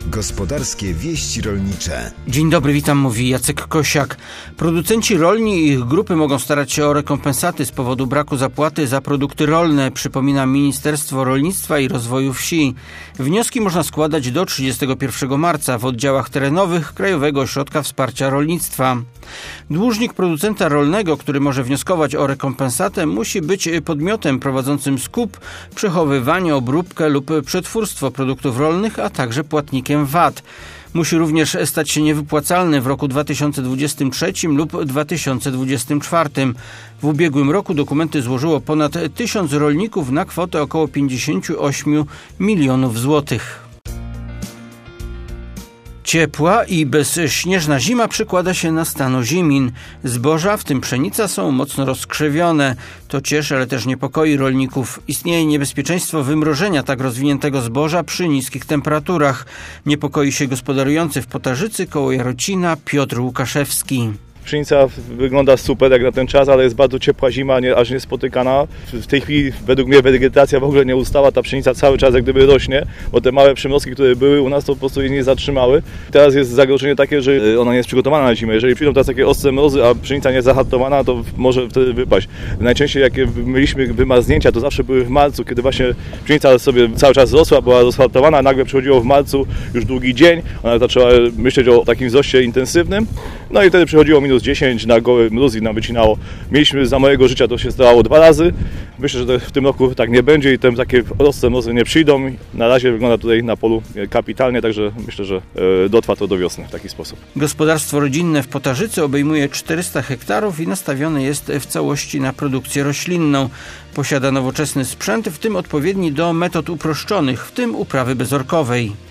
Gospodarskie wieści rolnicze. Dzień dobry, witam, mówi Jacek Kosiak. Producenci rolni i ich grupy mogą starać się o rekompensaty z powodu braku zapłaty za produkty rolne, przypomina Ministerstwo Rolnictwa i Rozwoju Wsi. Wnioski można składać do 31 marca w oddziałach terenowych Krajowego Ośrodka Wsparcia Rolnictwa. Dłużnik producenta rolnego, który może wnioskować o rekompensatę, musi być podmiotem prowadzącym skup, przechowywanie, obróbkę lub przetwórstwo produktów rolnych, a także płatnikiem VAT. Musi również stać się niewypłacalny w roku 2023 lub 2024. W ubiegłym roku dokumenty złożyło ponad 1000 rolników na kwotę około 58 milionów złotych. Ciepła i bezśnieżna zima przekłada się na stan ozimin. Zboża, w tym pszenica, są mocno rozkrzewione. To cieszy, ale też niepokoi rolników. Istnieje niebezpieczeństwo wymrożenia tak rozwiniętego zboża przy niskich temperaturach. Niepokoi się gospodarujący w Potarzycy koło Jarocina Piotr Łukaszewski. Pszenica wygląda super jak na ten czas, ale jest bardzo ciepła zima, aż niespotykana. W tej chwili według mnie wegetacja w ogóle nie ustała, ta pszenica cały czas jak gdyby rośnie, bo te małe przymrozki, które były u nas, to po prostu jej nie zatrzymały. Teraz jest zagrożenie takie, że ona nie jest przygotowana na zimę. Jeżeli przyjdą teraz takie ostre mrozy, a pszenica nie jest zahartowana, to może wtedy wypaść. Najczęściej jakie mieliśmy wymarznięcia, to zawsze były w marcu, kiedy właśnie pszenica sobie cały czas rosła, była rozhartowana, a nagle przychodziło w marcu już długi dzień, ona zaczęła myśleć o takim wzroście intensywnym, no i wtedy przychodziło -10, na goły mróz i nam wycinało. Mieliśmy za mojego życia, to się stało 2 razy. Myślę, że w tym roku tak nie będzie i takie ostre mrozy nie przyjdą. Na razie wygląda tutaj na polu kapitalnie, także myślę, że dotrwa to do wiosny w taki sposób. Gospodarstwo rodzinne w Potarzycy obejmuje 400 hektarów i nastawione jest w całości na produkcję roślinną. Posiada nowoczesny sprzęt, w tym odpowiedni do metod uproszczonych, w tym uprawy bezorkowej.